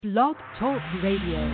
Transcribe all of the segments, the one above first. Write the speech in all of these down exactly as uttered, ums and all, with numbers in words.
Blog Talk Radio.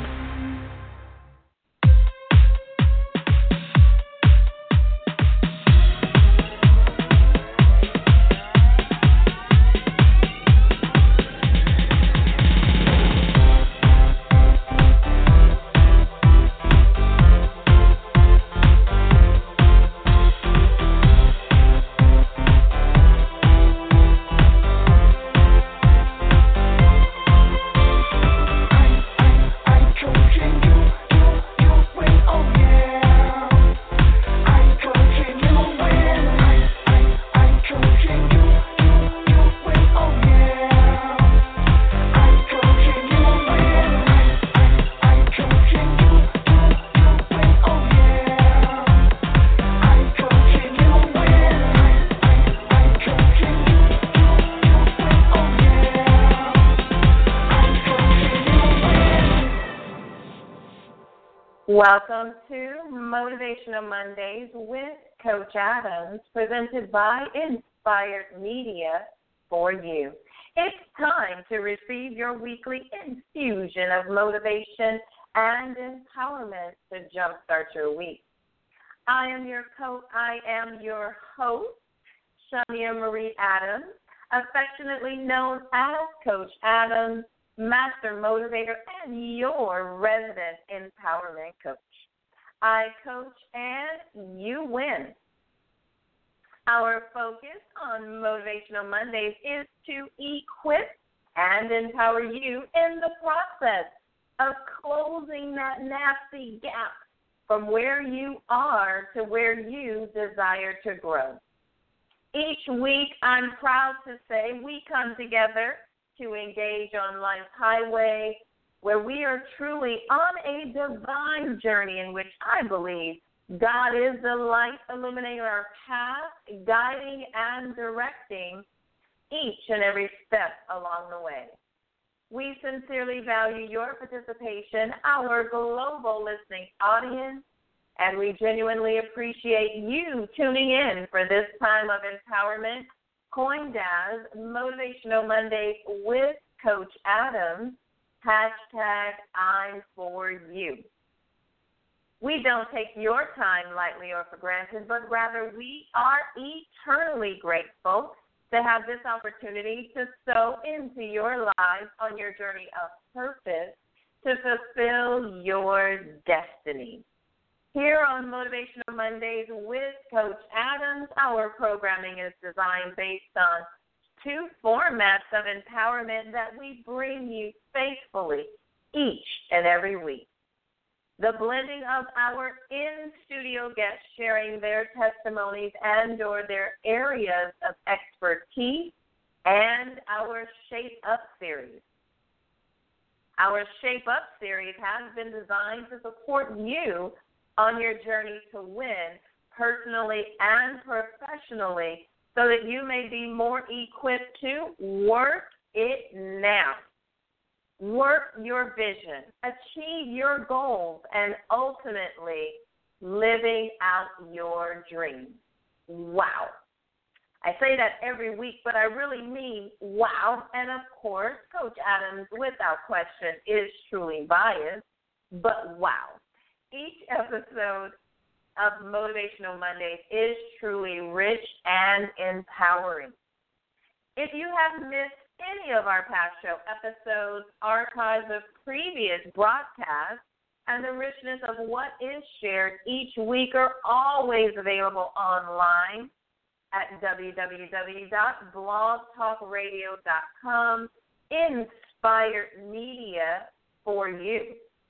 Welcome to Motivational Mondays with Coach Adams, presented by Inspired Media for you. It's time to receive your weekly infusion of motivation and empowerment to jumpstart your week. I am your co- I am your host, Shania Marie Adams, affectionately known as Coach Adams, Master Motivator, and your resident empowerment coach. I coach and you win. Our focus on Motivational Mondays is to equip and empower you in the process of closing that nasty gap from where you are to where you desire to grow. Each week, I'm proud to say we come together to engage on life's highway, where we are truly on a divine journey in which I believe God is the light illuminating our path, guiding and directing each and every step along the way. We sincerely value your participation, our global listening audience, and we genuinely appreciate you tuning in for this time of empowerment, coined as Motivational Mondays with Coach Adams, hashtag I'm for you. We don't take your time lightly or for granted, but rather we are eternally grateful to have this opportunity to sow into your lives on your journey of purpose to fulfill your destiny. Here on Motivational Mondays with Coach Adams, our programming is designed based on two formats of empowerment that we bring you faithfully each and every week. The blending of our in-studio guests sharing their testimonies and or their areas of expertise, and our Shape Up series. Our Shape Up series has been designed to support you on your journey to win personally and professionally so that you may be more equipped to work it now. Work your vision, achieve your goals, and ultimately living out your dreams. Wow. I say that every week, but I really mean wow. And of course, Coach Adams, without question, is truly biased, but wow. Each episode of Motivational Mondays is truly rich and empowering. If you have missed any of our past show episodes, archives of previous broadcasts, and the richness of what is shared each week are always available online at w w w dot blog talk radio dot com, Inspired Media for you.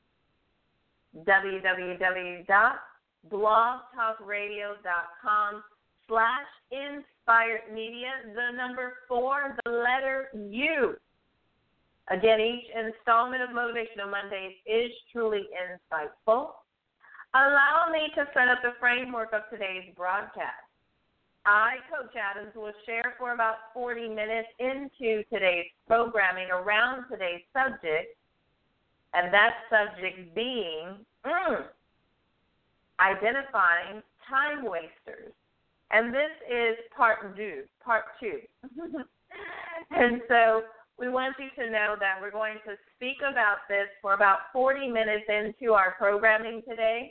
w w w dot blog talk radio dot com slash inspired media, the number four, the letter U. Again, each installment of Motivational Mondays is truly insightful. Allow me to set up the framework of today's broadcast. I, Coach Adams, will share for about forty minutes into today's programming around today's subject, and that subject being mm, identifying time wasters. And this is part two, part two. And so we want you to know that we're going to speak about this for about forty minutes into our programming today.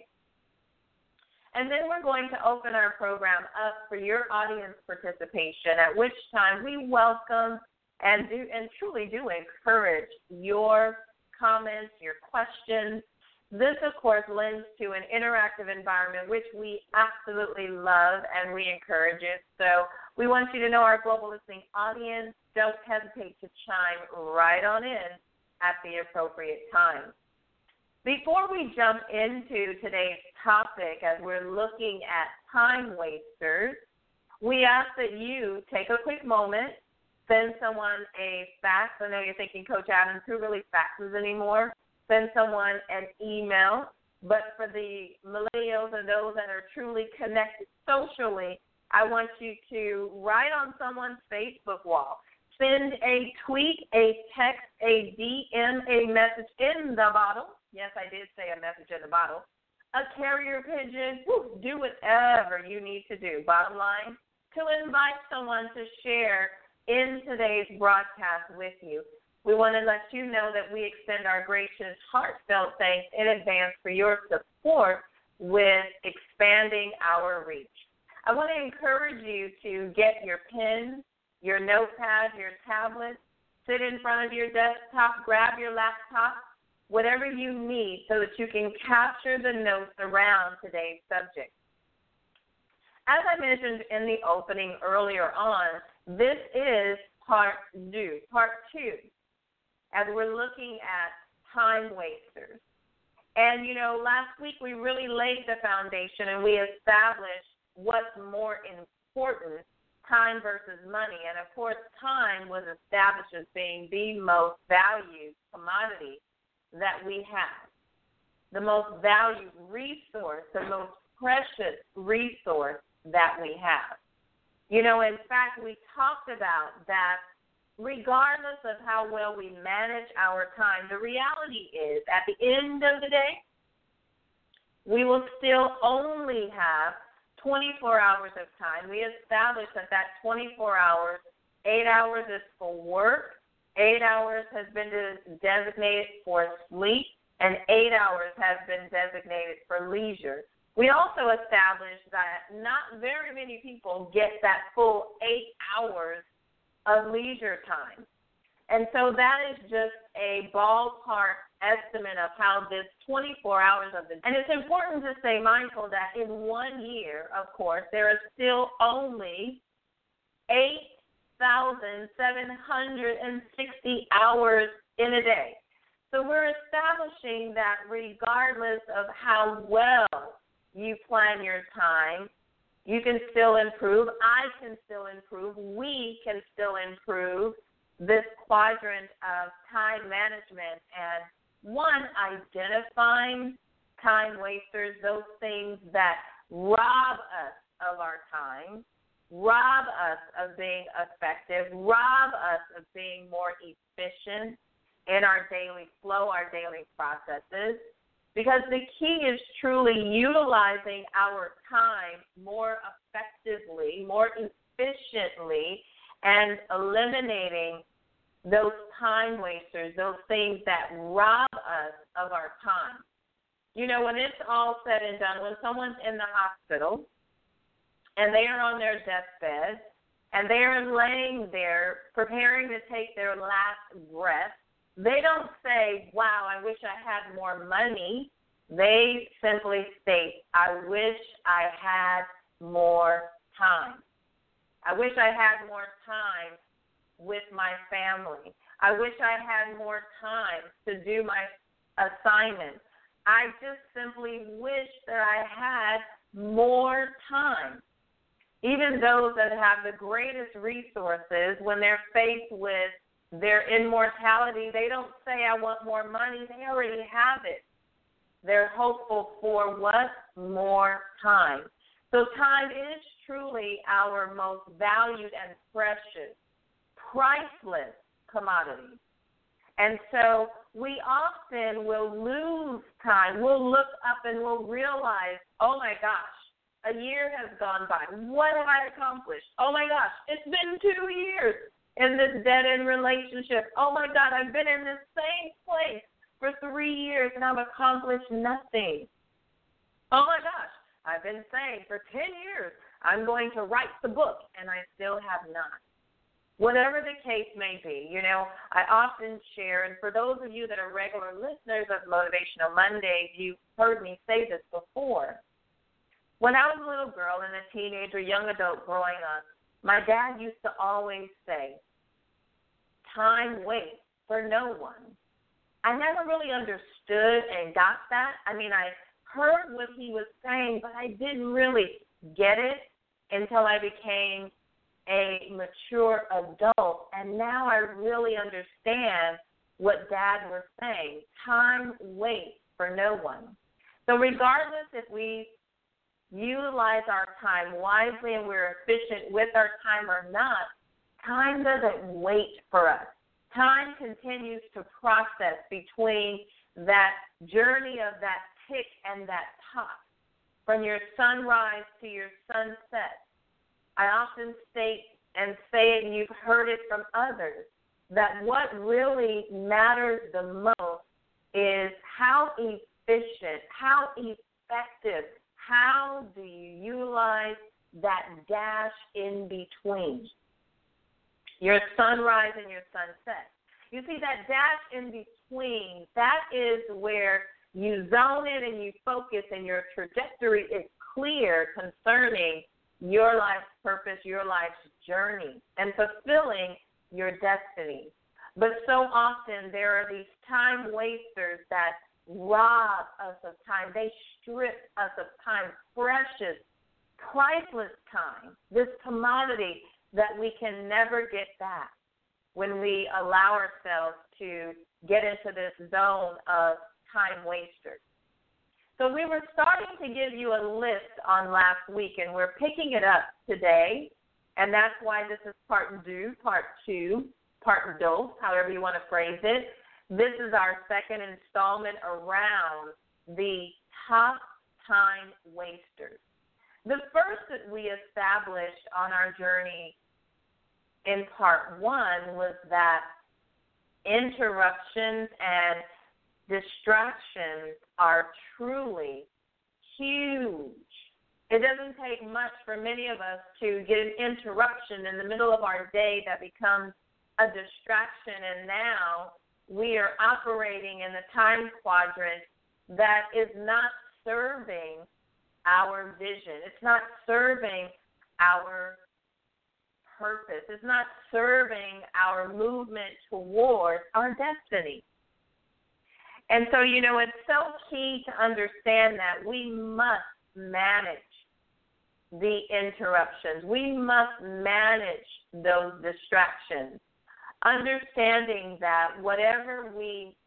And then we're going to open our program up for your audience participation, at which time we welcome and do and truly do encourage your comments, your questions. This, of course, lends to an interactive environment, which we absolutely love and we encourage it. So we want you to know, our global listening audience, don't hesitate to chime right on in at the appropriate time. Before we jump into today's topic, as we're looking at time wasters, we ask that you take a quick moment, send someone a fax. I know you're thinking, Coach Adams, who really faxes anymore? Send someone an email. But for the millennials and those that are truly connected socially, I want you to write on someone's Facebook wall. Send a tweet, a text, a D M, a message in the bottle. Yes, I did say a message in the bottle. A carrier pigeon. Whew, do whatever you need to do. Bottom line, to invite someone to share in today's broadcast with you. We want to let you know that we extend our gracious, heartfelt thanks in advance for your support with expanding our reach. I want to encourage you to get your pen, your notepad, your tablet, sit in front of your desktop, grab your laptop, whatever you need so that you can capture the notes around today's subject. As I mentioned in the opening earlier on, this is part two, part two, as we're looking at time wasters. And, you know, last week we really laid the foundation and we established what's more important, time versus money. And, of course, time was established as being the most valued commodity that we have, the most valued resource, the most precious resource that we have. You know, in fact, we talked about that regardless of how well we manage our time, the reality is at the end of the day, we will still only have twenty-four hours of time. We established that that twenty-four hours, eight hours is for work, eight hours has been designated for sleep, and eight hours has been designated for leisure. We also established that not very many people get that full eight hours of leisure time. And so that is just a ballpark estimate of how this twenty-four hours of the day. And it's important to stay mindful that in one year, of course, there is still only eight thousand seven hundred sixty hours in a day. So we're establishing that regardless of how well you plan your time, you can still improve. I can still improve. We can still improve this quadrant of time management. And one, identifying time wasters, those things that rob us of our time, rob us of being effective, rob us of being more efficient in our daily flow, our daily processes. Because the key is truly utilizing our time more effectively, more efficiently, and eliminating those time wasters, those things that rob us of our time. You know, when it's all said and done, when someone's in the hospital and they are on their deathbed and they are laying there preparing to take their last breath, they don't say, wow, I wish I had more money. They simply state, I wish I had more time. I wish I had more time with my family. I wish I had more time to do my assignments. I just simply wish that I had more time. Even those that have the greatest resources, when they're faced with their immortality, they don't say, I want more money. They already have it. They're hopeful for what? More time. So time is truly our most valued and precious, priceless commodity. And so we often will lose time. We'll look up and we'll realize, oh, my gosh, a year has gone by. What have I accomplished? Oh, my gosh, it's been two years. in this dead-end relationship. Oh, my God, I've been in this same place for three years and I've accomplished nothing. Oh, my gosh, I've been saying for ten years I'm going to write the book and I still have not. Whatever the case may be, you know, I often share, and for those of you that are regular listeners of Motivational Mondays, you've heard me say this before. When I was a little girl and a teenager, young adult growing up, my dad used to always say, time waits for no one. I never really understood and got that. I mean, I heard what he was saying, but I didn't really get it until I became a mature adult, and now I really understand what Dad was saying. Time waits for no one. So regardless if we utilize our time wisely and we're efficient with our time or not, time doesn't wait for us. Time continues to process between that journey of that tick and that tock, from your sunrise to your sunset. I often state and say it, and you've heard it from others, that what really matters the most is how efficient, how effective, how do you utilize that dash in between your sunrise and your sunset. You see, that dash in between, that is where you zone in and you focus and your trajectory is clear concerning your life's purpose, your life's journey, and fulfilling your destiny. But so often there are these time wasters that rob us of time. They strip us of time, precious, priceless time, this commodity that we can never get back when we allow ourselves to get into this zone of time wasters. So we were starting to give you a list on last week, and we're picking it up today, and that's why this is part two, part two, part dos, however you want to phrase it. This is our second installment around the top time wasters. The first that we established on our journey in part one was that interruptions and distractions are truly huge. It doesn't take much for many of us to get an interruption in the middle of our day that becomes a distraction, and now we are operating in the time quadrant that is not serving our vision. It's not serving our purpose. It's not serving our movement toward our destiny. And so, you know, it's so key to understand that we must manage the interruptions. We must manage those distractions, understanding that whatever we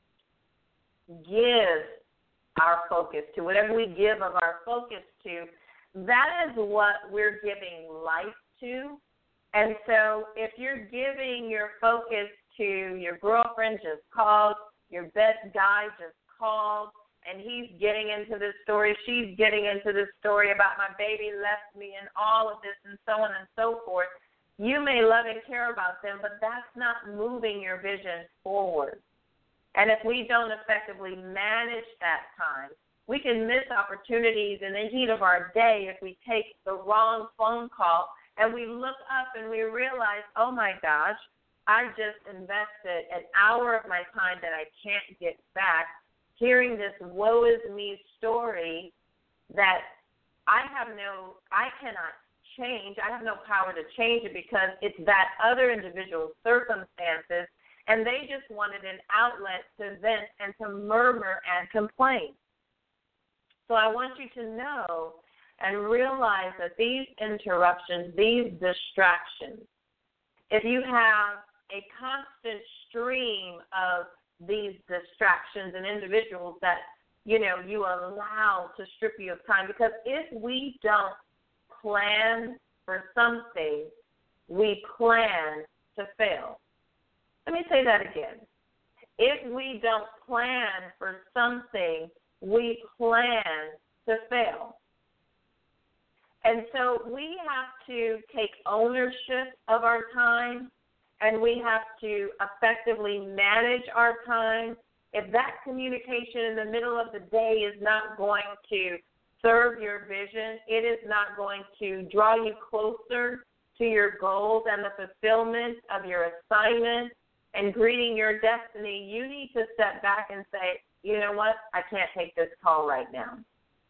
give our focus to, whatever we give of our focus to, that is what we're giving life to. And so if you're giving your focus to your girlfriend just called, your best guy just called, and he's getting into this story, she's getting into this story about my baby left me and all of this and so on and so forth, you may love and care about them, but that's not moving your vision forward. And if we don't effectively manage that time, we can miss opportunities in the heat of our day if we take the wrong phone call and we look up and we realize, oh my gosh, I just invested an hour of my time that I can't get back hearing this woe is me story that I have no, I cannot change. I have no power to change it because it's that other individual's circumstances, and they just wanted an outlet to vent and to murmur and complain. So I want you to know and realize that these interruptions, these distractions, if you have a constant stream of these distractions and individuals that, you know, you allow to strip you of time, because if we don't plan for something, we plan to fail. Let me say that again. If we don't plan for something, we plan to fail. And so we have to take ownership of our time, and we have to effectively manage our time. If that communication in the middle of the day is not going to serve your vision, it is not going to draw you closer to your goals and the fulfillment of your assignment and greeting your destiny, you need to step back and say, you know what, I can't take this call right now.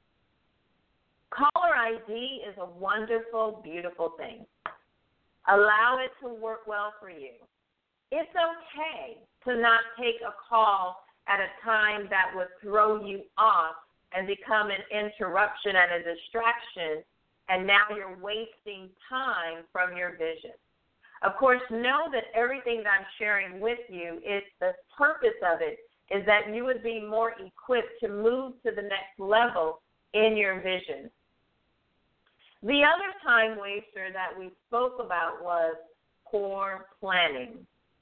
Caller I D is a wonderful, beautiful thing. Allow it to work well for you. It's okay to not take a call at a time that would throw you off and become an interruption and a distraction, and now you're wasting time from your vision. Of course, know that everything that I'm sharing with you, is the purpose of it is that you would be more equipped to move to the next level in your vision. The other time waster that we spoke about was poor planning.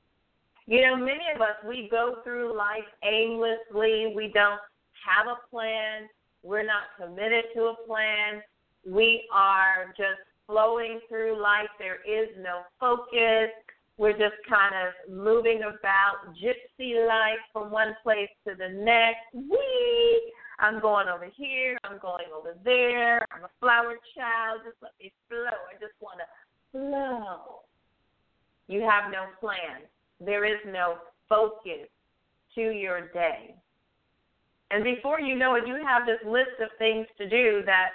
You know, many of us, we go through life aimlessly. We don't have a plan. We're not committed to a plan. We are just flowing through life. There is no focus. We're just kind of moving about gypsy-like from one place to the next. Whee! I'm going over here. I'm going over there. I'm a flower child. Just let me flow. I just want to flow. You have no plan. There is no focus to your day. And before you know it, you have this list of things to do that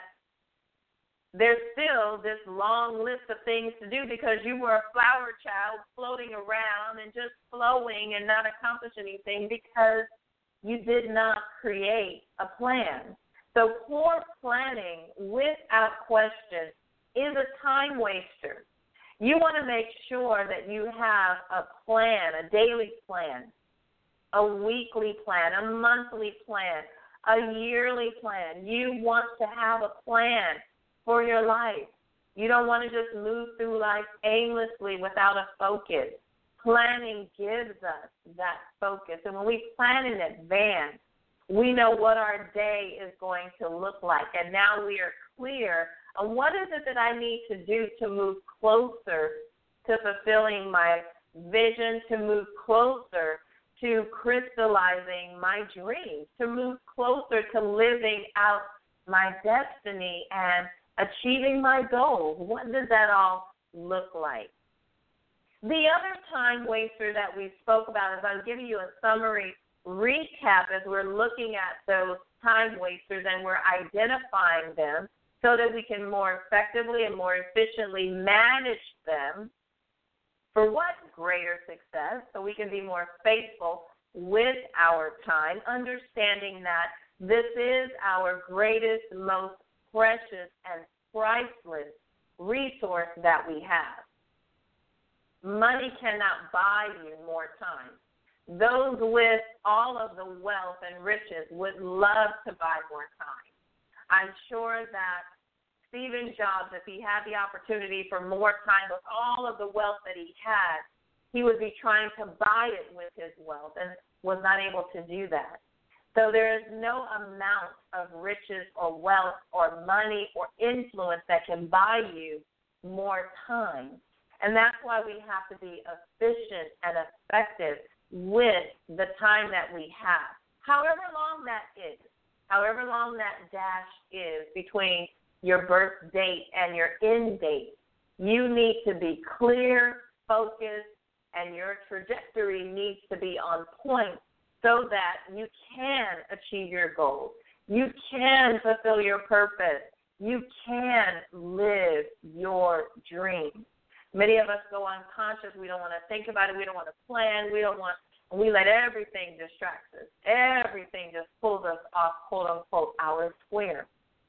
there's still this long list of things to do because you were a flower child floating around and just flowing and not accomplish anything because you did not create a plan. So poor planning, without question, is a time waster. You want to make sure that you have a plan, a daily plan, a weekly plan, a monthly plan, a yearly plan. You want to have a plan for your life. You don't want to just move through life aimlessly without a focus. Planning gives us that focus. And when we plan in advance, we know what our day is going to look like. And now we are clear on what is it that I need to do to move closer to fulfilling my vision, to move closer to crystallizing my dreams, to move closer to living out my destiny and achieving my goals. What does that all look like? The other time waster that we spoke about is I'm giving you a summary recap as we're looking at those time wasters and we're identifying them so that we can more effectively and more efficiently manage them for what? Greater success, so we can be more faithful with our time, understanding that this is our greatest, most precious and priceless resource that we have. Money cannot buy you more time. Those with all of the wealth and riches would love to buy more time. I'm sure that Stephen Jobs, if he had the opportunity for more time with all of the wealth that he had, he would be trying to buy it with his wealth and was not able to do that. So there is no amount of riches or wealth or money or influence that can buy you more time. And that's why we have to be efficient and effective with the time that we have. However long that is, however long that dash is between your birth date and your end date, you need to be clear, focused, and your trajectory needs to be on point so that you can achieve your goals. You can fulfill your purpose. You can live your dream. Many of us go unconscious. We don't want to think about it. We don't want to plan. We don't want, we let everything distract us. Everything just pulls us off, quote unquote, our square.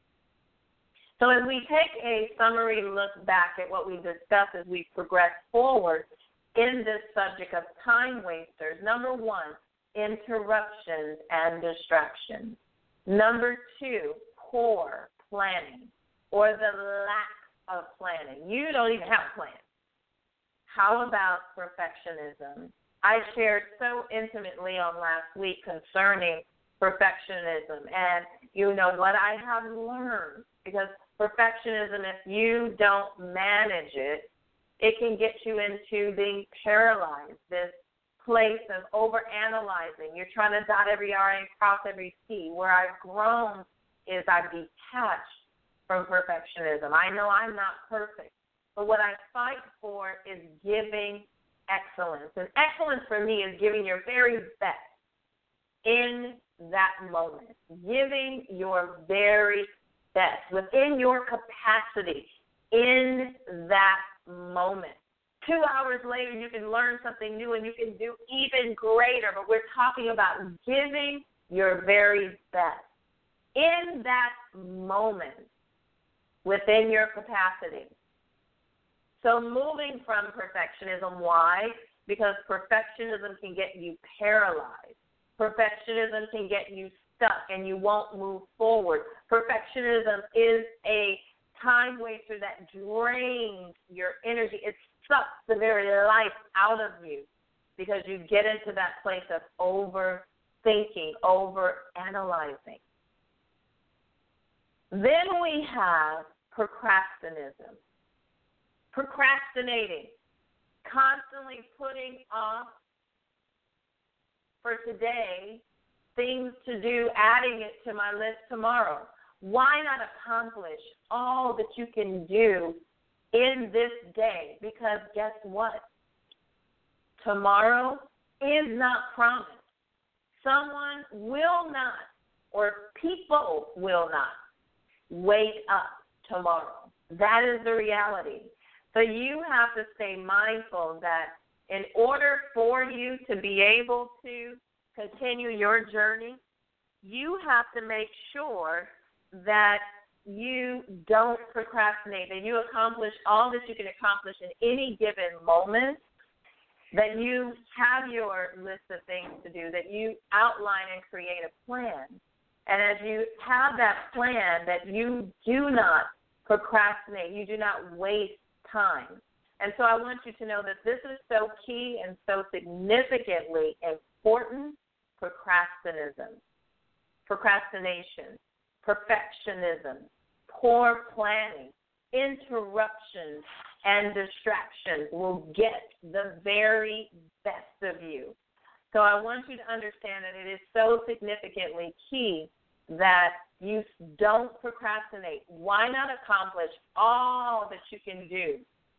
So as we take a summary look back at what we discussed as we progress forward in this subject of time wasters, number one, interruptions and distractions. Number two, poor planning or the lack of planning. You don't even have a plan. How about perfectionism? I shared so intimately on last week concerning perfectionism. And you know what I have learned, because perfectionism, if you don't manage it, It can get you into being paralyzed, this place of overanalyzing. You're trying to dot every R and cross every T. Where I've grown is I've detached from perfectionism. I know I'm not perfect, but what I fight for is giving excellence. And excellence for me is giving your very best in that moment, giving your very best within your capacity in that moment. Two hours later, you can learn something new and you can do even greater, but we're talking about giving your very best in that moment within your capacity. So moving from perfectionism, why? Because perfectionism can get you paralyzed. Perfectionism can get you stuck and you won't move forward. Perfectionism is a time waster that drains your energy. It sucks the very life out of you because you get into that place of overthinking, overanalyzing. Then we have procrastinism. Procrastinating, constantly putting off for today things to do, adding it to my list tomorrow. Why not accomplish all that you can do in this day? Because guess what? Tomorrow is not promised. Someone will not, or people will not, wake up tomorrow. That is the reality. So you have to stay mindful that in order for you to be able to continue your journey, you have to make sure that you don't procrastinate, that you accomplish all that you can accomplish in any given moment, that you have your list of things to do, that you outline and create a plan. And as you have that plan, that you do not procrastinate, you do not waste time. And so I want you to know that this is so key and so significantly important. Procrastinism, procrastination, perfectionism, poor planning, interruptions, and distractions will get the very best of you. So I want you to understand that it is so significantly key that you don't procrastinate. Why not accomplish all that you can do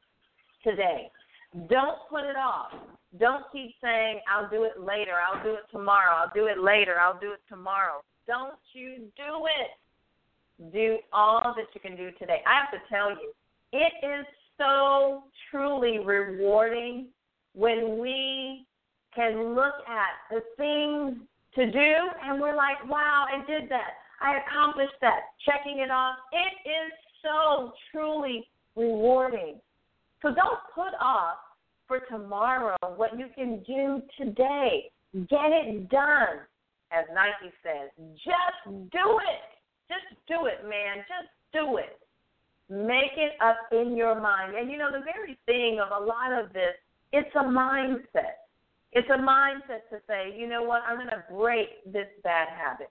today? Don't put it off. Don't keep saying, I'll do it later, I'll do it tomorrow, I'll do it later, I'll do it tomorrow. Don't you do it. Do all that you can do today. I have to tell you, it is so truly rewarding when we can look at the things to do and we're like, wow, I did that. I accomplished that. Checking it off. It is so truly rewarding. So don't put off for tomorrow what you can do today. Get it done. As Nike says, just do it. Just do it, man. Just do it. Make it up in your mind. And, you know, the very thing of a lot of this, it's a mindset. It's a mindset to say, you know what, I'm going to break this bad habit.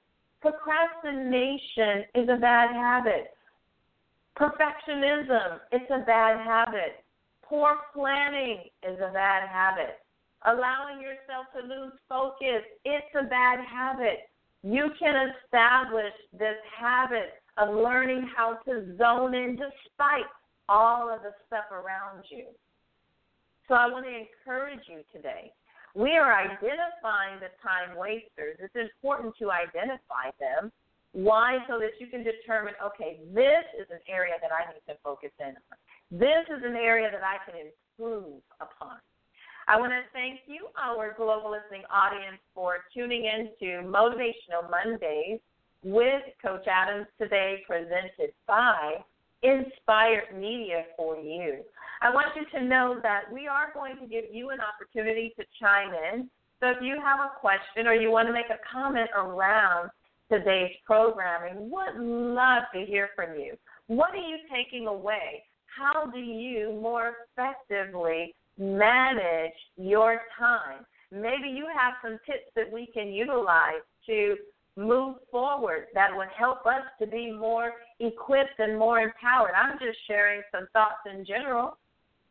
Procrastination is a bad habit. Perfectionism, it's a bad habit. Poor planning is a bad habit. Allowing yourself to lose focus, it's a bad habit. You can establish this habit of learning how to zone in despite all of the stuff around you. So I want to encourage you today. We are identifying the time wasters. It's important to identify them. Why? So that you can determine, okay, this is an area that I need to focus in on. This is an area that I can improve upon. I want to thank you, our global listening audience, for tuning in to Motivational Mondays with Coach Adams today, presented by Inspired Media for you. I want you to know that we are going to give you an opportunity to chime in. So if you have a question or you want to make a comment around today's programming, would love to hear from you. What are you taking away? How do you more effectively manage your time? Maybe you have some tips that we can utilize to move forward that would help us to be more equipped and more empowered. I'm just sharing some thoughts in general.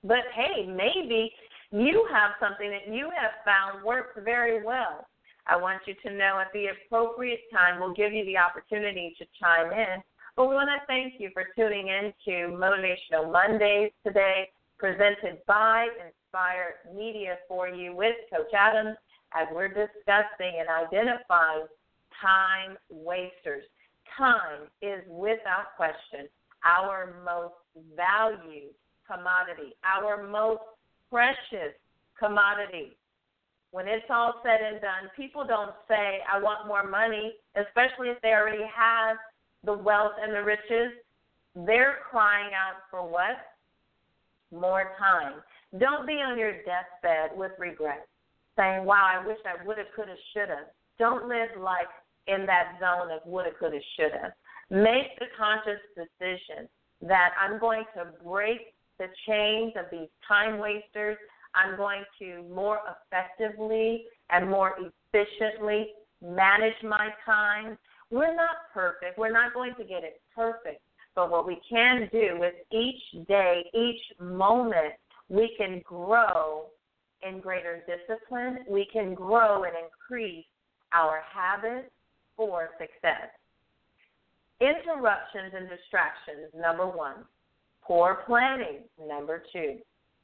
But, hey, maybe you have something that you have found works very well. I want you to know at the appropriate time we'll give you the opportunity to chime in. But we want to thank you for tuning in to Motivational Mondays today, presented by Inspired Media for you with Coach Adams, as we're discussing and identifying time wasters. Time is, without question, our most valued commodity, our most precious commodity. When it's all said and done, people don't say, I want more money, especially if they already have the wealth and the riches. They're crying out for what? More time. Don't be on your deathbed with regret, saying, wow, I wish I would have, could have, should have. Don't live like in that zone of woulda, coulda, shoulda. Make the conscious decision that I'm going to break the chains of these time wasters. I'm going to more effectively and more efficiently manage my time. We're not perfect. We're not going to get it perfect. But what we can do is each day, each moment, we can grow in greater discipline. We can grow and increase our habits for success. Interruptions and distractions, number one. Poor planning, number two.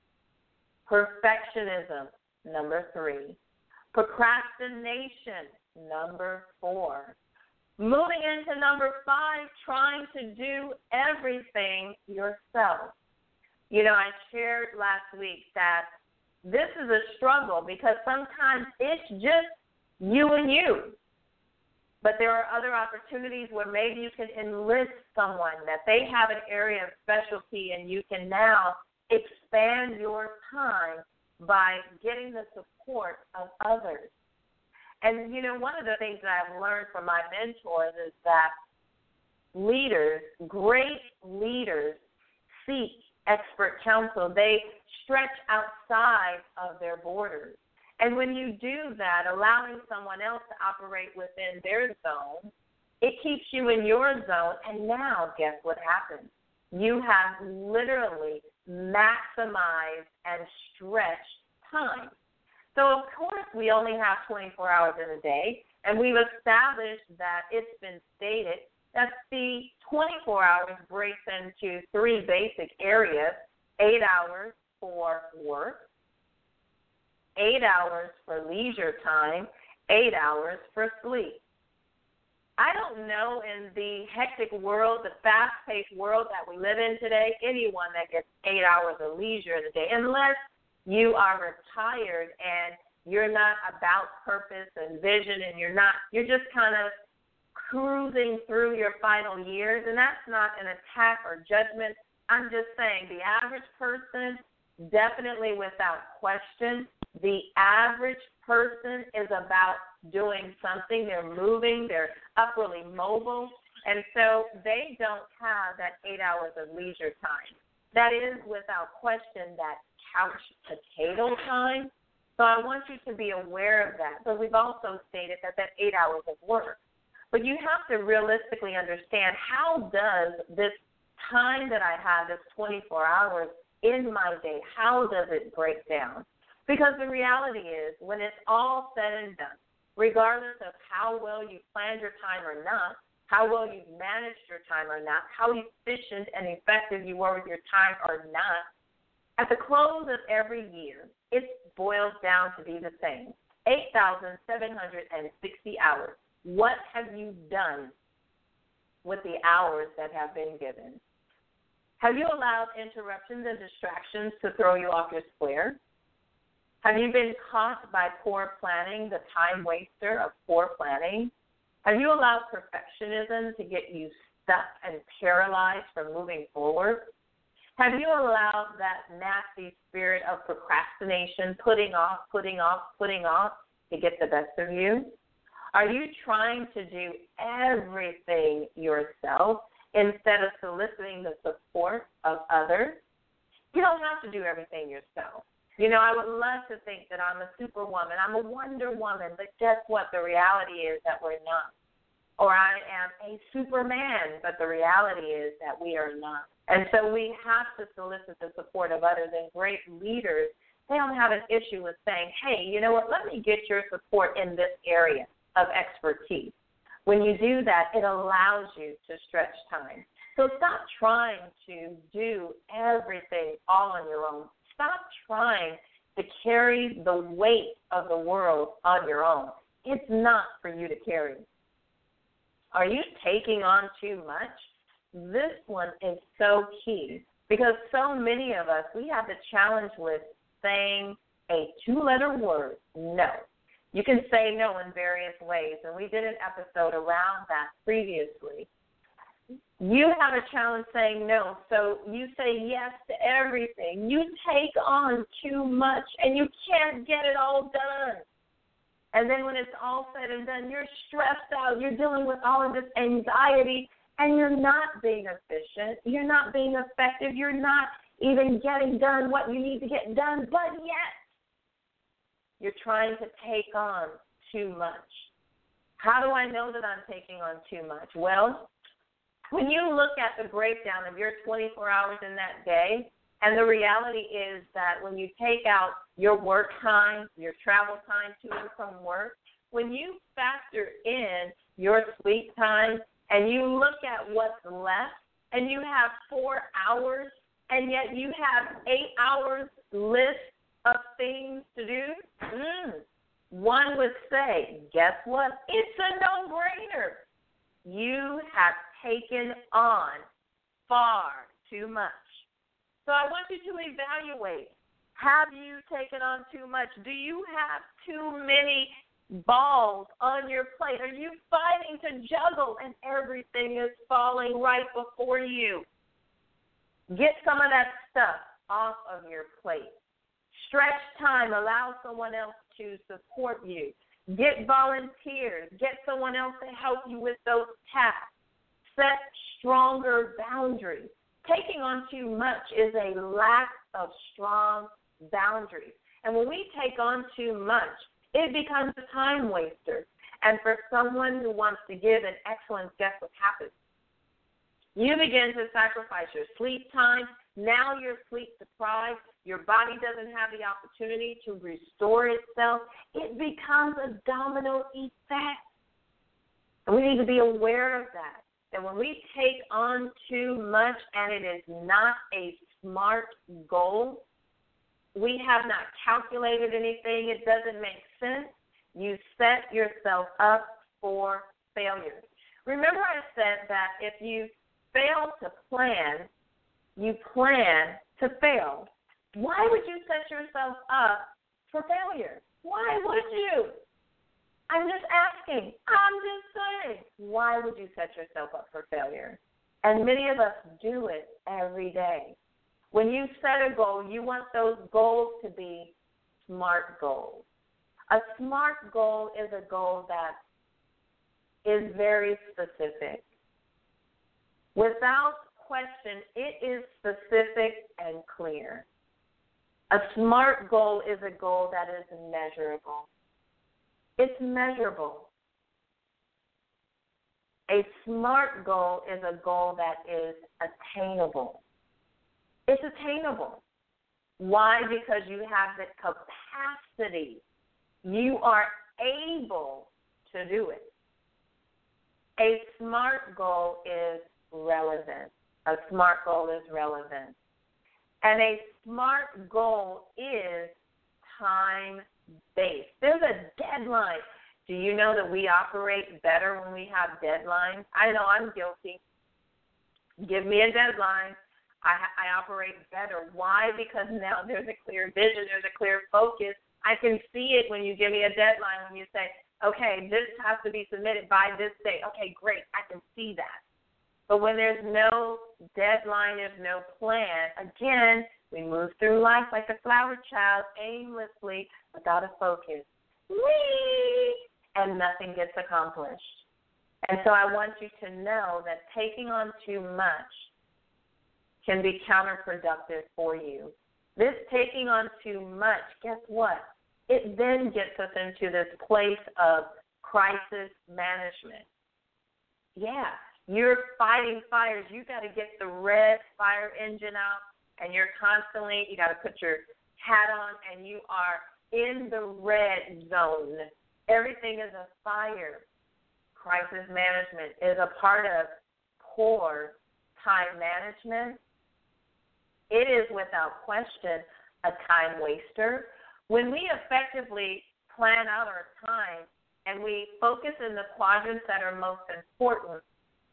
Perfectionism, number three. Procrastination, number four. Moving into number five, trying to do everything yourself. You know, I shared last week that this is a struggle because sometimes it's just you and you. But there are other opportunities where maybe you can enlist someone that they have an area of specialty and you can now expand your time by getting the support of others. And, you know, one of the things that I've learned from my mentors is that leaders, great leaders, seek expert counsel. They stretch outside of their borders. And when you do that, allowing someone else to operate within their zone, it keeps you in your zone. And now, guess what happens? You have literally maximized and stretched time. So, of course, we only have twenty-four hours in a day, and we've established that it's been stated that the twenty-four hours breaks into three basic areas: eight hours for work, eight hours for leisure time, eight hours for sleep. I don't know in the hectic world, the fast-paced world that we live in today, anyone that gets eight hours of leisure in a day, unless you are retired and you're not about purpose and vision and you're not, you're just kind of cruising through your final years, and that's not an attack or judgment. I'm just saying the average person, definitely without question, the average person is about doing something. They're moving. They're upwardly mobile. And so they don't have that eight hours of leisure time. That is, without question, that couch potato time. So I want you to be aware of that. But we've also stated that that eight hours of work. But you have to realistically understand, how does this time that I have, this twenty-four hours in my day, how does it break down? Because the reality is, when it's all said and done, regardless of how well you planned your time or not, how well you've managed your time or not, how efficient and effective you were with your time or not, at the close of every year, it boils down to be the same, eight thousand seven hundred sixty hours. What have you done with the hours that have been given? Have you allowed interruptions and distractions to throw you off your square? Have you been caught by poor planning, the time waster of poor planning? Have you allowed perfectionism to get you stuck and paralyzed from moving forward? Have you allowed that nasty spirit of procrastination, putting off, putting off, putting off, to get the best of you? Are you trying to do everything yourself instead of soliciting the support of others? You don't have to do everything yourself. You know, I would love to think that I'm a superwoman, I'm a Wonder Woman, but guess what? The reality is that we're not. or I am a Superman, but the reality is that we are not. And so we have to solicit the support of others, and great leaders, they don't have an issue with saying, hey, you know what, let me get your support in this area of expertise. When you do that, it allows you to stretch time. So stop trying to do everything all on your own. Stop trying to carry the weight of the world on your own. It's not for you to carry. Are you taking on too much? This one is so key because so many of us, we have the challenge with saying a two-letter word, no. You can say no in various ways, and we did an episode around that previously. You have a challenge saying no, so you say yes to everything. You take on too much, and you can't get it all done. And then when it's all said and done, you're stressed out. You're dealing with all of this anxiety, and you're not being efficient. You're not being effective. You're not even getting done what you need to get done, but yet you're trying to take on too much. How do I know that I'm taking on too much? Well, when you look at the breakdown of your twenty-four hours in that day, and the reality is that when you take out your work time, your travel time to and from work, when you factor in your sleep time and you look at what's left and you have four hours and yet you have eight hours list of things to do, mm, one would say, guess what? It's a no-brainer. You have taken on far too much. So I want you to evaluate. Have you taken on too much? Do you have too many balls on your plate? Are you fighting to juggle and everything is falling right before you? Get some of that stuff off of your plate. Stretch time. Allow someone else to support you. Get volunteers. Get someone else to help you with those tasks. Set stronger boundaries. Taking on too much is a lack of strong boundaries. And when we take on too much, it becomes a time waster. And for someone who wants to give an excellence, guess what happens? You begin to sacrifice your sleep time. Now you're sleep deprived. Your body doesn't have the opportunity to restore itself. It becomes a domino effect. And we need to be aware of that. That when we take on too much and it is not a smart goal, we have not calculated anything, it doesn't make sense, you set yourself up for failure. Remember I said that if you fail to plan, you plan to fail. Why would you set yourself up for failure? Why would you? I'm just asking. I'm just saying. Why would you set yourself up for failure? And many of us do it every day. When you set a goal, you want those goals to be SMART goals. A SMART goal is a goal that is very specific. Without question, it is specific and clear. A SMART goal is a goal that is measurable. It's measurable. A SMART goal is a goal that is attainable. It's attainable. Why? Because you have the capacity. You are able to do it. A SMART goal is relevant. A SMART goal is relevant. And a SMART goal is time-based. There's a deadline. Do you know that we operate better when we have deadlines? I know I'm guilty. Give me a deadline. I, I operate better. Why? Because now there's a clear vision. There's a clear focus. I can see it when you give me a deadline, when you say, okay, this has to be submitted by this date. Okay, great. I can see that. But when there's no deadline, there's no plan, again, we move through life like a flower child, aimlessly, without a focus. Whee! And nothing gets accomplished. And so I want you to know that taking on too much can be counterproductive for you. This taking on too much, guess what? It then gets us into this place of crisis management. Yeah, you're fighting fires. You got to get the red fire engine out, and you're constantly, you got to put your hat on, and you are in the red zone. Everything is a fire. Crisis management is a part of poor time management. It is without question a time waster. When we effectively plan out our time and we focus in the quadrants that are most important,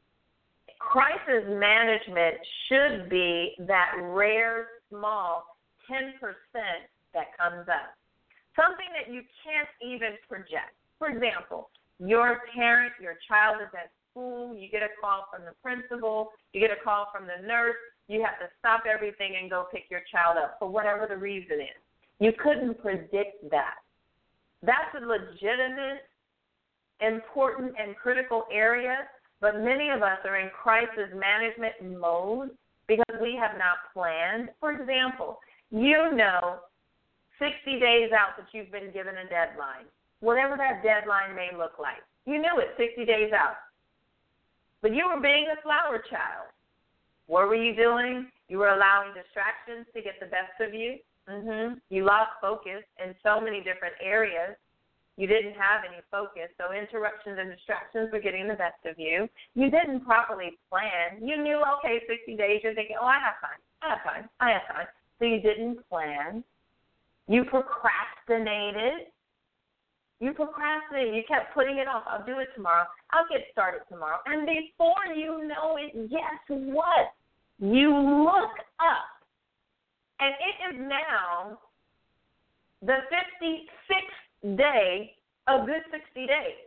crisis management should be that rare, small ten percent that comes up. Something that you can't even project. For example, your parent, your child is at school, you get a call from the principal, you get a call from the nurse, you have to stop everything and go pick your child up for whatever the reason is. You couldn't predict that. That's a legitimate, important, and critical area, but many of us are in crisis management mode because we have not planned. For example, you know sixty days out that you've been given a deadline, whatever that deadline may look like. You knew it sixty days out. But you were being a flower child. What were you doing? You were allowing distractions to get the best of you. Mm-hmm. You lost focus in so many different areas. You didn't have any focus, so interruptions and distractions were getting the best of you. You didn't properly plan. You knew, okay, sixty days, you're thinking, oh, I have time, I have time, I have time. So you didn't plan. You procrastinated. You procrastinated. You kept putting it off. I'll do it tomorrow. I'll get started tomorrow. And before you know it, guess what? You look up, and it is now the fifty-sixth day of this sixty days.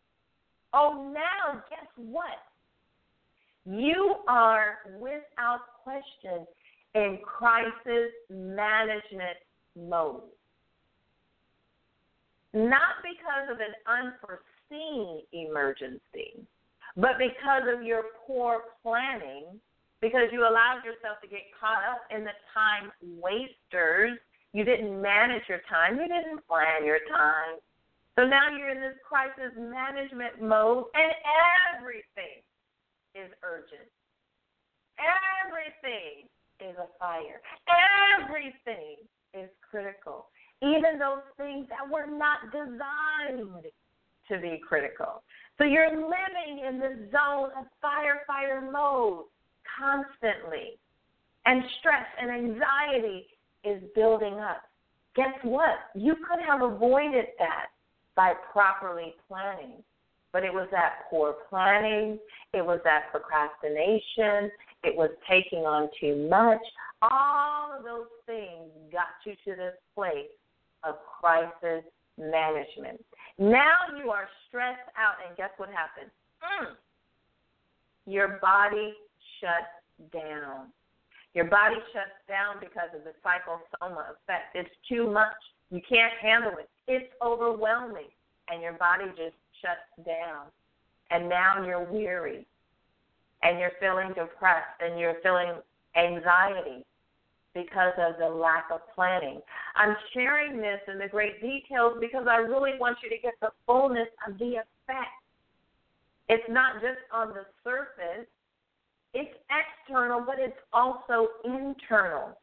Oh, now, guess what? You are, without question, in crisis management mode. Not because of an unforeseen emergency, but because of your poor planning, because you allowed yourself to get caught up in the time wasters. You didn't manage your time. You didn't plan your time. So now you're in this crisis management mode, and everything is urgent. Everything is a fire. Everything is critical. Even those things that were not designed to be critical. So you're living in the zone of firefighter mode constantly. And stress and anxiety is building up. Guess what? You could have avoided that by properly planning. But it was that poor planning. It was that procrastination. It was taking on too much. All of those things got you to this place of crisis management. Now you are stressed out, and guess what happened? Mm. Your body shuts down. Your body shuts down because of the psychosoma effect. It's too much. You can't handle it. It's overwhelming, and your body just shuts down. And now you're weary, and you're feeling depressed, and you're feeling anxiety because of the lack of planning. I'm sharing this in the great details because I really want you to get the fullness of the effect. It's not just on the surface. It's external, but it's also internal.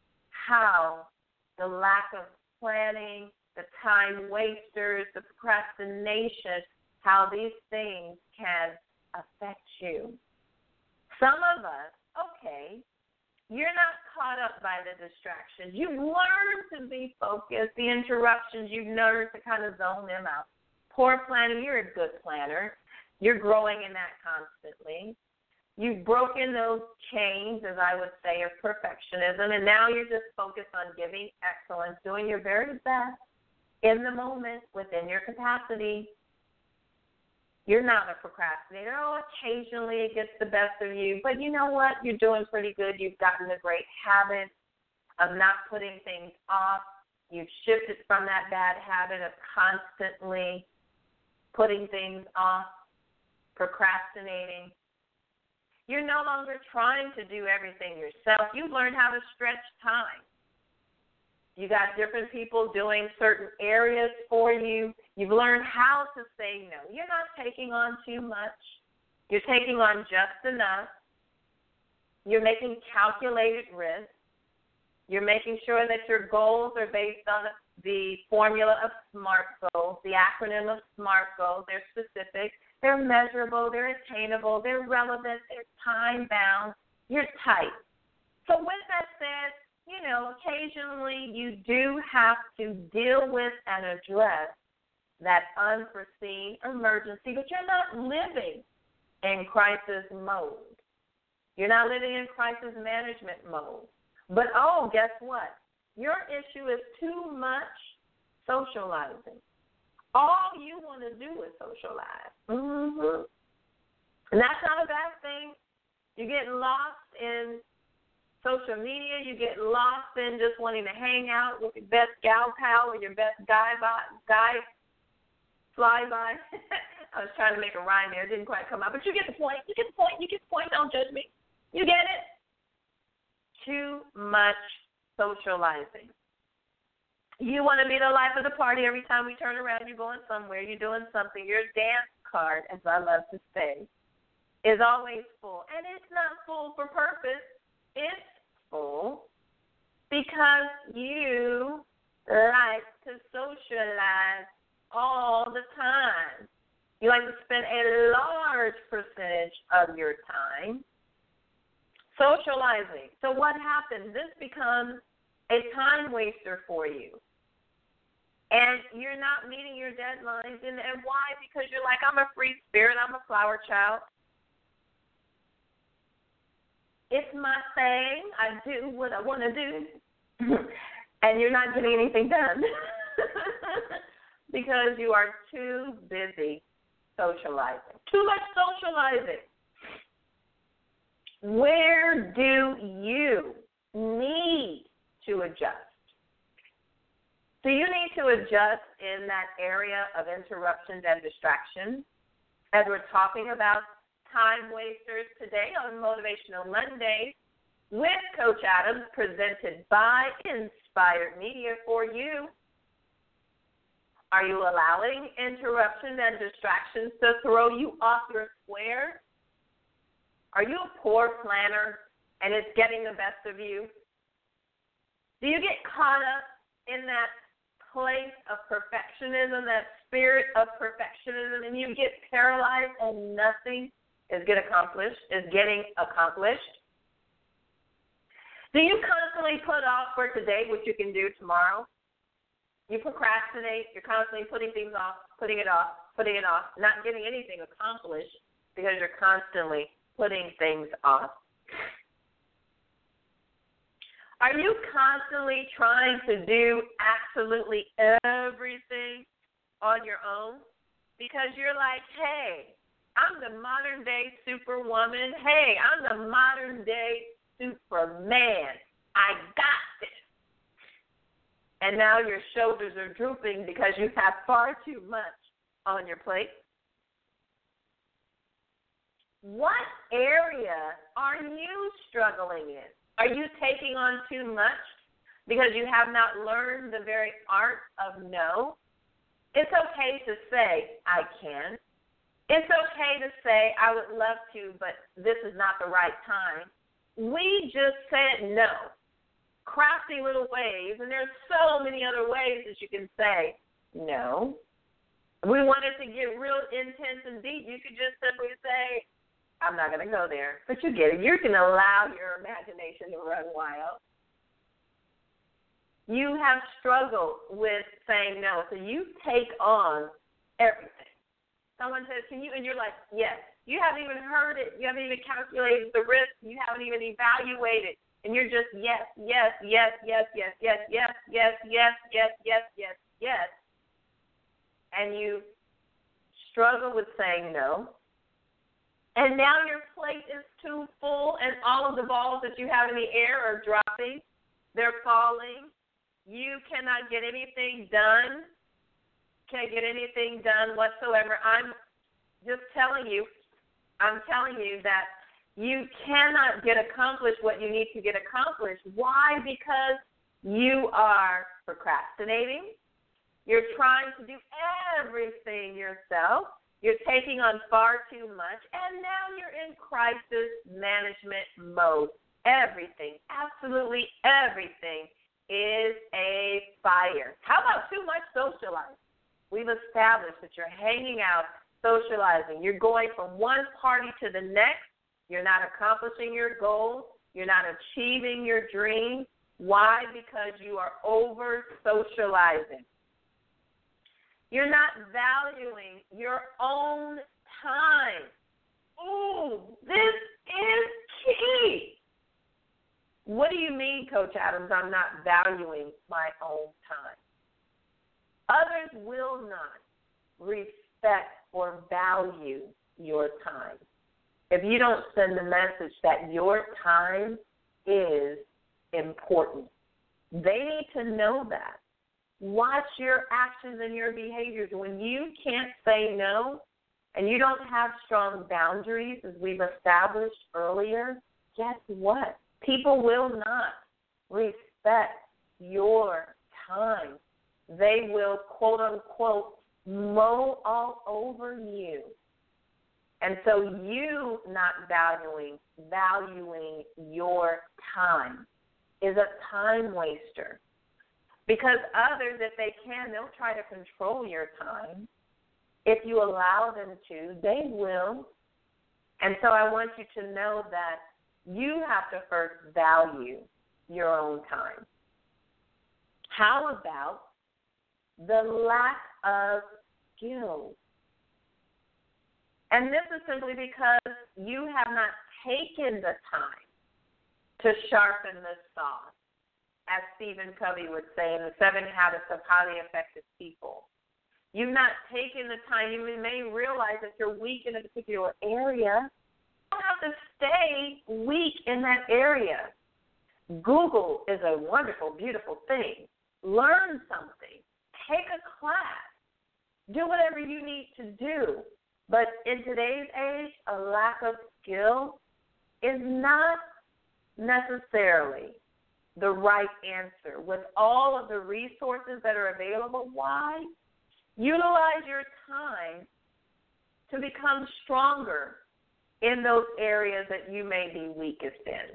How the lack of planning, the time wasters, the procrastination, how these things can affect you. Some of us, okay, you're not caught up by the distractions. You've learned to be focused. The interruptions, you've learned to kind of zone them out. Poor planning, you're a good planner. You're growing in that constantly. You've broken those chains, as I would say, of perfectionism, and now you're just focused on giving excellence, doing your very best in the moment within your capacity. You're not a procrastinator. Oh, occasionally it gets the best of you, but you know what? You're doing pretty good. You've gotten a great habit of not putting things off. You've shifted from that bad habit of constantly putting things off, procrastinating. You're no longer trying to do everything yourself. You've learned how to stretch time. You got different people doing certain areas for you. You've learned how to say no. You're not taking on too much. You're taking on just enough. You're making calculated risks. You're making sure that your goals are based on the formula of SMART goals, the acronym of SMART goals. They're specific, they're measurable, they're attainable, they're relevant, they're time-bound. You're tight. So with that said, you know, occasionally you do have to deal with and address that unforeseen emergency, but you're not living in crisis mode. You're not living in crisis management mode. But, oh, guess what? Your issue is too much socializing. All you want to do is socialize. Mm-hmm. And that's not a bad thing. You're getting lost in social media. You get lost in just wanting to hang out with your best gal pal or your best guy by, guy fly by. I was trying to make a rhyme there. It didn't quite come out. But you get the point. You get the point. You get the point. Don't judge me. You get it? Too much socializing. You want to be the life of the party. Every time we turn around, you're going somewhere. You're doing something. Your dance card, as I love to say, is always full. And it's not full for purpose. It's full because you like to socialize all the time. You like to spend a large percentage of your time socializing. So what happens? This becomes a time waster for you. And you're not meeting your deadlines. And, and why? Because you're like, I'm a free spirit. I'm a flower child. It's my thing. I do what I want to do. And you're not getting anything done because you are too busy socializing. Too much socializing. Where do you need to adjust? Do you need to adjust in that area of interruptions and distractions? As we're talking about time wasters today on Motivational Mondays with Coach Adams, presented by Inspired Media for you. Are you allowing interruptions and distractions to throw you off your square? Are you a poor planner and it's getting the best of you? Do you get caught up in that place of perfectionism, that spirit of perfectionism, and you get paralyzed and nothing is get accomplished, is getting accomplished? Do you constantly put off for today what you can do tomorrow? You procrastinate. You're constantly putting things off, putting it off, putting it off, not getting anything accomplished because you're constantly putting things off. Are you constantly trying to do absolutely everything on your own? Because you're like, hey, I'm the modern day superwoman. Hey, I'm the modern day Superman. I got this. And now your shoulders are drooping because you have far too much on your plate. What area are you struggling in? Are you taking on too much because you have not learned the very art of no? It's okay to say, I can. It's okay to say, I would love to, but this is not the right time. We just said no. Crafty little ways, and there's so many other ways that you can say no. We wanted to get real intense and deep. You could just simply say, I'm not going to go there. But you get it. You can allow your imagination to run wild. You have struggled with saying no, so you take on everything. Someone says, can you, and you're like, yes. You haven't even heard it. You haven't even calculated the risk. You haven't even evaluated. And you're just yes, yes, yes, yes, yes, yes, yes, yes, yes, yes, yes, yes, yes. And you struggle with saying no. And now your plate is too full and all of the balls that you have in the air are dropping. They're falling. You cannot get anything done. Can't get anything done whatsoever. I'm just telling you, I'm telling you that you cannot get accomplished what you need to get accomplished. Why? Because you are procrastinating. You're trying to do everything yourself. You're taking on far too much, and now you're in crisis management mode. Everything, absolutely everything, is a fire. How about too much socializing? We've established that you're hanging out, socializing. You're going from one party to the next. You're not accomplishing your goals. You're not achieving your dreams. Why? Because you are over-socializing. You're not valuing your own time. Ooh, this is key. What do you mean, Coach Adams, I'm not valuing my own time? Others will not respect or value your time if you don't send the message that your time is important. They need to know that. Watch your actions and your behaviors. When you can't say no and you don't have strong boundaries, as we've established earlier, guess what? People will not respect your time. They will, quote, unquote, mow all over you. And so you not valuing, valuing your time is a time waster. Because others, if they can, they'll try to control your time. If you allow them to, they will. And so I want you to know that you have to first value your own time. How about the lack of skills? And this is simply because you have not taken the time to sharpen the saw, as Stephen Covey would say in The Seven Habits of Highly Effective People. You've not taken the time. You may realize that you're weak in a particular area. You don't have to stay weak in that area. Google is a wonderful, beautiful thing. Learn something. Take a class. Do whatever you need to do. But in today's age, a lack of skill is not necessarily the right answer. With all of the resources that are available, why? Utilize your time to become stronger in those areas that you may be weakest in.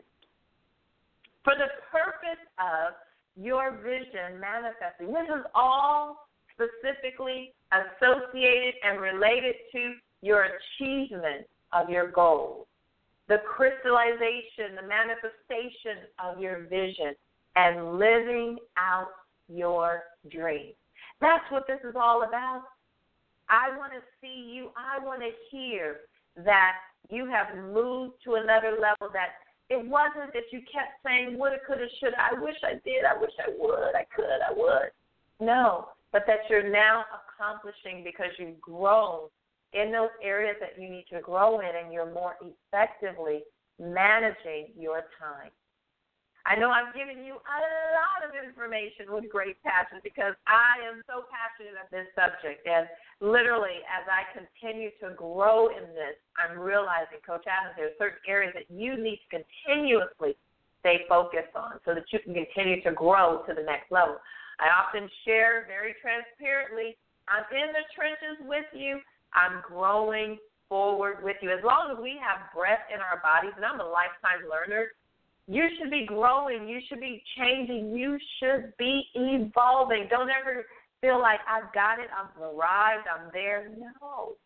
For the purpose of your vision manifesting, this is all specifically associated and related to your achievement of your goals, the crystallization, the manifestation of your vision, and living out your dream. That's what this is all about. I want to see you, I want to hear that you have moved to another level, that it wasn't that you kept saying woulda, coulda, shoulda, I wish I did, I wish I would, I could, I would. No, but that you're now accomplishing because you've grown in those areas that you need to grow in, and you're more effectively managing your time. I know I've given you a lot of information with great passion because I am so passionate about this subject. And literally, as I continue to grow in this, I'm realizing, Coach Adams, there are certain areas that you need to continuously stay focused on so that you can continue to grow to the next level. I often share very transparently, I'm in the trenches with you. I'm growing forward with you. As long as we have breath in our bodies, and I'm a lifetime learner, you should be growing. You should be changing. You should be evolving. Don't ever feel like I've got it, I've arrived, I'm there. No.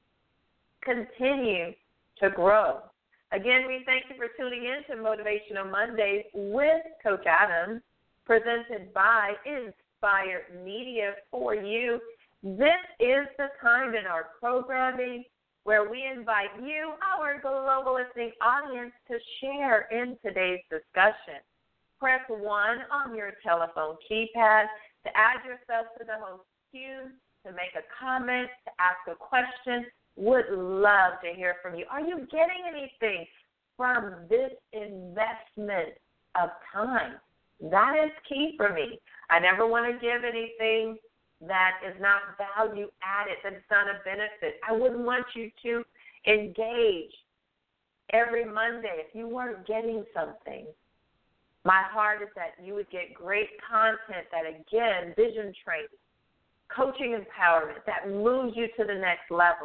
Continue to grow. Again, we thank you for tuning in to Motivational Mondays with Coach Adams, presented by Inspire Media for you. This is the time in our programming where we invite you, our global listening audience, to share in today's discussion. Press one on your telephone keypad to add yourself to the host queue, to make a comment, to ask a question. Would love to hear from you. Are you getting anything from this investment of time? That is key for me. I never want to give anything that is not value added, that is not a benefit. I wouldn't want you to engage every Monday if you weren't getting something. My heart is that you would get great content that, again, vision training, coaching empowerment, that moves you to the next level.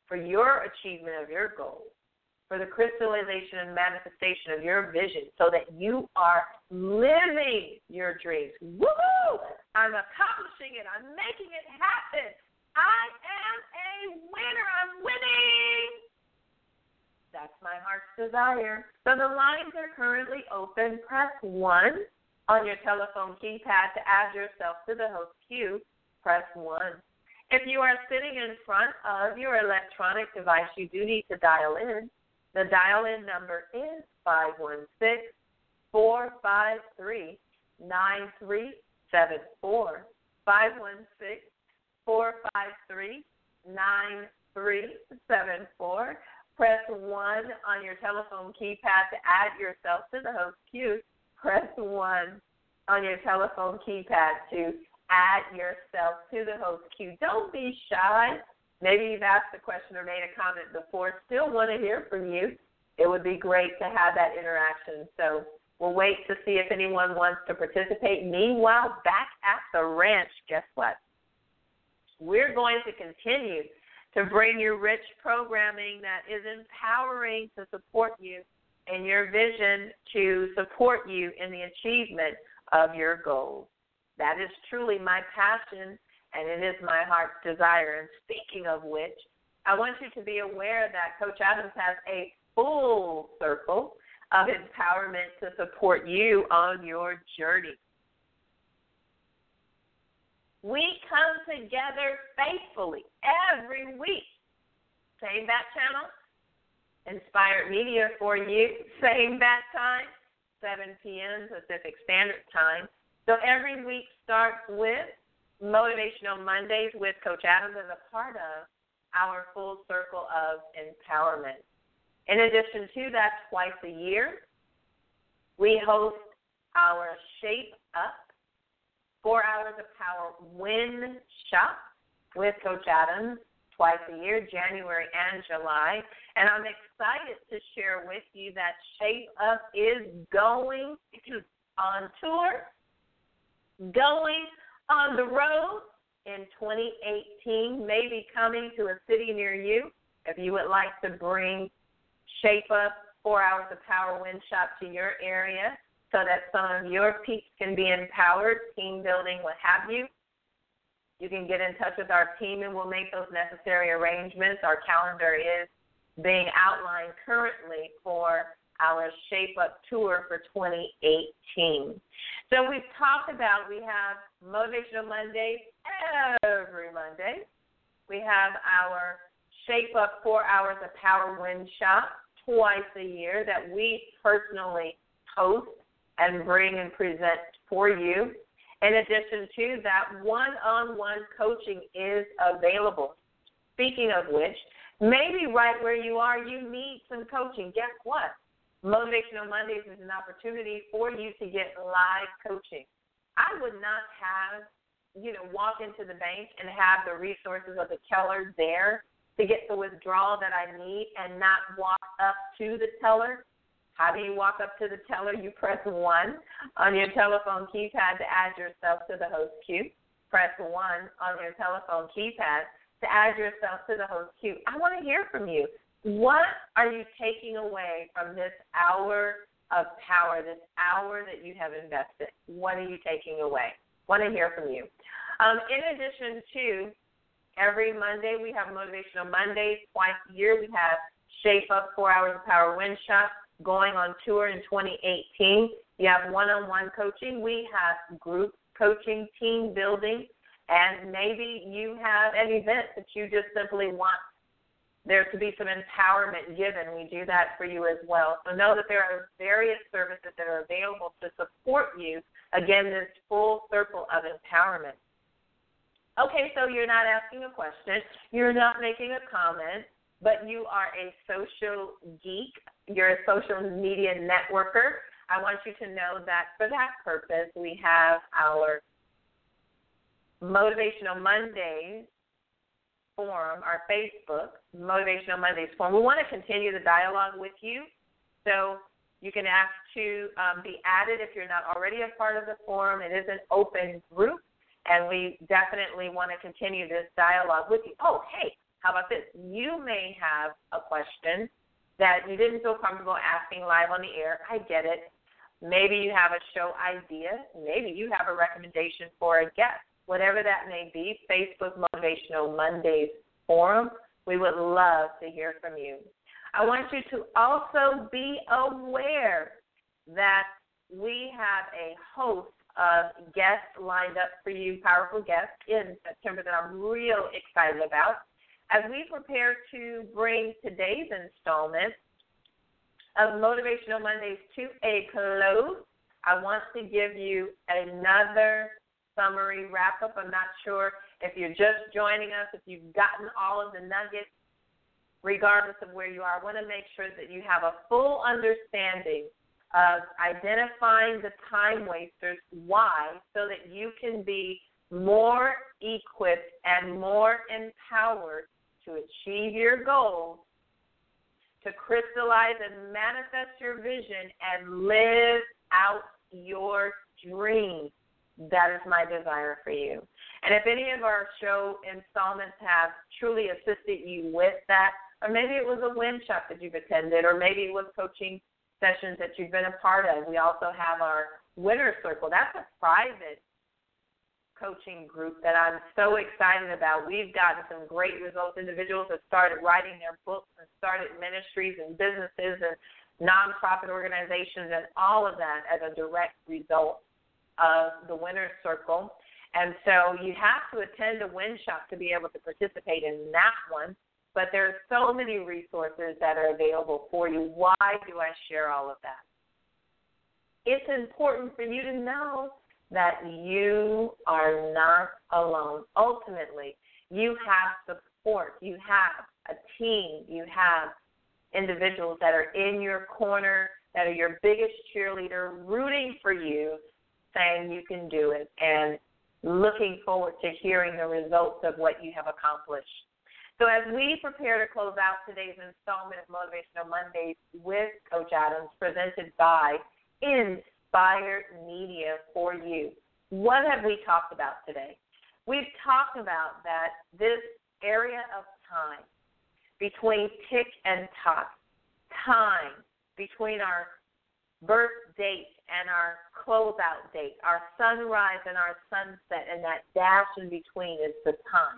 for your achievement of your goals, for the crystallization and manifestation of your vision so that you are living your dreams. Woo-hoo! I'm accomplishing it. I'm making it happen. I am a winner. I'm winning. That's my heart's desire. So the lines are currently open. Press one on your telephone keypad to add yourself to the host queue. Press one. If you are sitting in front of your electronic device, you do need to dial in. The dial-in number is five one six, four five three, nine three seven four. five one six, four five three, nine three seven four. Press one on your telephone keypad to add yourself to the host queue. Press one on your telephone keypad to add yourself to the host queue. Don't be shy. Maybe you've asked a question or made a comment before. Still want to hear from you. It would be great to have that interaction. So we'll wait to see if anyone wants to participate. Meanwhile, back at the ranch, guess what? We're going to continue to bring you rich programming that is empowering to support you in your vision, to support you in the achievement of your goals. That is truly my passion, and it is my heart's desire. And speaking of which, I want you to be aware that Coach Adams has a full circle of empowerment to support you on your journey. We come together faithfully every week. Same bat channel, Inspired Media for you. Same bat time, seven p.m. Pacific Standard Time. So every week starts with Motivational Mondays with Coach Adams as a part of our full circle of empowerment. In addition to that, twice a year, we host our Shape Up Four Hours of Power Win Shop with Coach Adams twice a year, January and July. And I'm excited to share with you that Shape Up is going on tour, going on the road in twenty eighteen, maybe coming to a city near you. If you would like to bring Shape Up Four Hours of Power Win Shop to your area, so that some of your peeps can be empowered, team building, what have you. You can get in touch with our team, and we'll make those necessary arrangements. Our calendar is being outlined currently for our Shape Up Tour for twenty eighteen. So we've talked about, we have Motivational Mondays every Monday. We have our Shape Up Four Hours of Power Win Shop twice a year that we personally host and bring and present for you. In addition to that, one-on-one coaching is available. Speaking of which, maybe right where you are, you need some coaching. Guess what? Motivational Mondays is an opportunity for you to get live coaching. I would not have, you know, walk into the bank and have the resources of the teller there to get the withdrawal that I need and not walk up to the teller. How do you walk up to the teller? You press one on your telephone keypad to add yourself to the host queue. Press one on your telephone keypad to add yourself to the host queue. I want to hear from you. What are you taking away from this hour of power, this hour that you have invested? What are you taking away? I want to hear from you. Um, in addition to every Monday, we have Motivational Mondays. Twice a year, we have Shape Up Four Hours of Power Win Shop going on tour in twenty eighteen. You have one-on-one coaching. We have group coaching, team building, and maybe you have an event that you just simply want there to be some empowerment given. We do that for you as well. So know that there are various services that are available to support you, again, this full circle of empowerment. Okay, so you're not asking a question, you're not making a comment, but you are a social geek, you're a social media networker. I want you to know that for that purpose, we have our Motivational Mondays forum, our Facebook Motivational Mondays forum. We want to continue the dialogue with you, so you can ask to um, be added if you're not already a part of the forum. It is an open group, and we definitely want to continue this dialogue with you. Oh, hey, How about this? You may have a question that you didn't feel comfortable asking live on the air. I get it. Maybe you have a show idea. Maybe you have a recommendation for a guest. Whatever that may be, Facebook Motivational Mondays Forum, we would love to hear from you. I want you to also be aware that we have a host of guests lined up for you, powerful guests in September that I'm real excited about. As we prepare to bring today's installment of Motivational Mondays to a close, I want to give you another summary wrap-up. I'm not sure if you're just joining us, if you've gotten all of the nuggets, regardless of where you are. I want to make sure that you have a full understanding of identifying the time wasters. Why? So that you can be more equipped and more empowered to achieve your goals, to crystallize and manifest your vision, and live out your dreams. That is my desire for you. And if any of our show installments have truly assisted you with that, or maybe it was a win shop that you've attended, or maybe it was coaching sessions that you've been a part of. We also have our Winner Circle. That's a private coaching group that I'm so excited about. We've gotten some great results. Individuals have started writing their books and started ministries and businesses and nonprofit organizations and all of that as a direct result of the Winner Circle. And so you have to attend a win shop to be able to participate in that one. But there are so many resources that are available for you. Why do I share all of that? It's important for you to know that you are not alone. Ultimately, you have support. You have a team. You have individuals that are in your corner, that are your biggest cheerleader, rooting for you, saying you can do it, and looking forward to hearing the results of what you have accomplished. So as we prepare to close out today's installment of Motivational Mondays with Coach Adams, presented by Inspired Media for you, what have we talked about today? We've talked about that this area of time between tick and tock, time between our birth date and our closeout date, our sunrise and our sunset, and that dash in between is the time,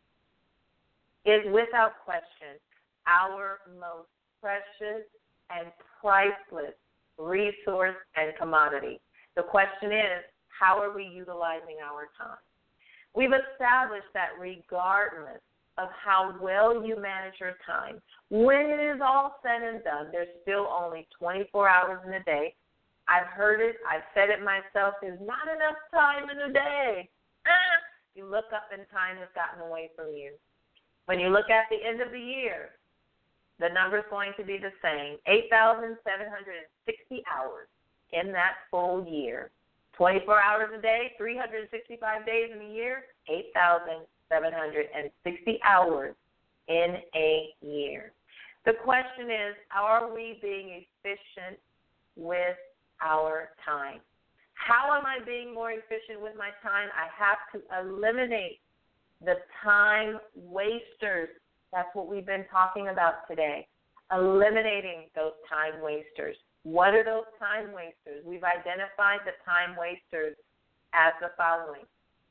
is without question our most precious and priceless resource and commodity. The question is, how are we utilizing our time? We've established that regardless of how well you manage your time, when it is all said and done, there's still only twenty-four hours in a day. I've heard it. I've said it myself. There's not enough time in a day. Ah! You look up and time has gotten away from you. When you look at the end of the year, the number is going to be the same, eight thousand seven hundred sixty hours in that full year. twenty-four hours a day, three hundred sixty-five days in a year, eight thousand seven hundred sixty hours in a year. The question is, are we being efficient with our time? How am I being more efficient with my time? I have to eliminate the time wasters. That's what we've been talking about today, eliminating those time wasters. What are those time wasters? We've identified the time wasters as the following: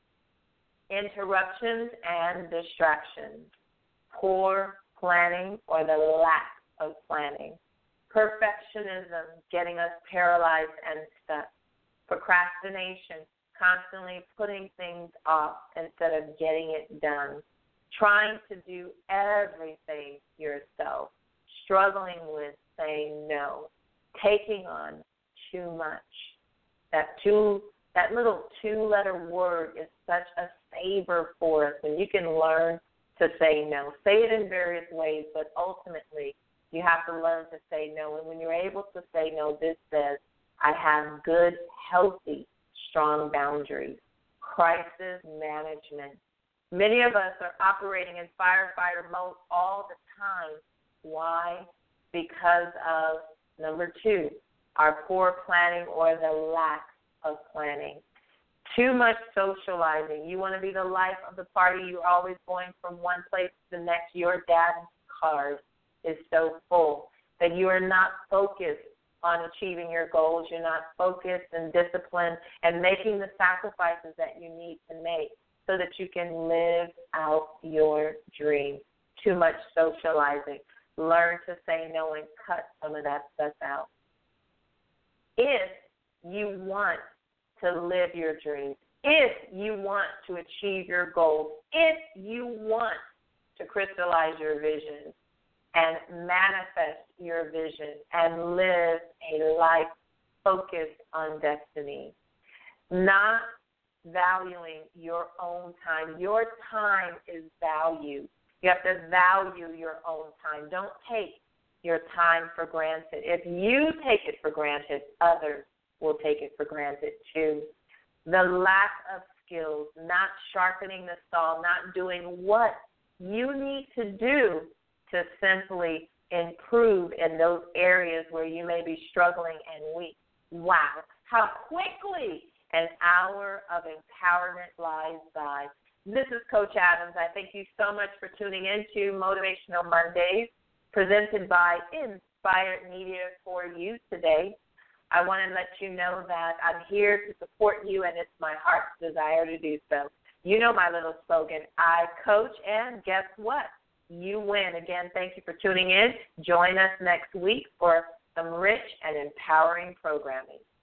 interruptions and distractions, poor planning or the lack of planning, perfectionism, getting us paralyzed and stuck, procrastination, constantly putting things off instead of getting it done, trying to do everything yourself, struggling with saying no, taking on too much. That two, that little two-letter word is such a saver for us when you can learn to say no. Say it in various ways, but ultimately you have to learn to say no. And when you're able to say no, this says, I have good, healthy, strong boundaries, crisis management. Many of us are operating in firefighter mode all the time. Why? Because of, number two, our poor planning or the lack of planning. Too much socializing. You want to be the life of the party. You're always going from one place to the next. Your dad's card is so full that you are not focused on achieving your goals. You're not focused and disciplined and making the sacrifices that you need to make so that you can live out your dream. Too much socializing. Learn to say no and cut some of that stuff out. If you want to live your dreams, if you want to achieve your goals, if you want to crystallize your vision and manifest your vision and live a life focused on destiny, not valuing your own time. Your time is valued. You have to value your own time. Don't take your time for granted. If you take it for granted, others will take it for granted too. The lack of skills, not sharpening the saw, not doing what you need to do to simply improve in those areas where you may be struggling and weak. Wow, how quickly an hour of empowerment flies by. This is Coach Adams. I thank you so much for tuning into Motivational Mondays, presented by Inspired Media for you today. I want to let you know that I'm here to support you, and it's my heart's desire to do so. You know my little slogan, I coach, and guess what? You win. Again, thank you for tuning in. Join us next week for some rich and empowering programming.